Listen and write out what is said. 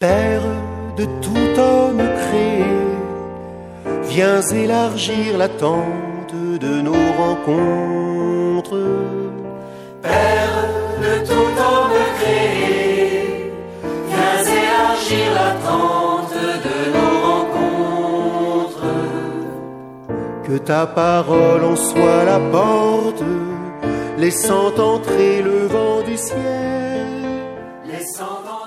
Père de tout homme créé, viens élargir la tente de nos rencontres. Père de tout homme créé, viens élargir la tente de nos rencontres. Que ta parole en soit la porte, laissant entrer le vent du ciel, laissant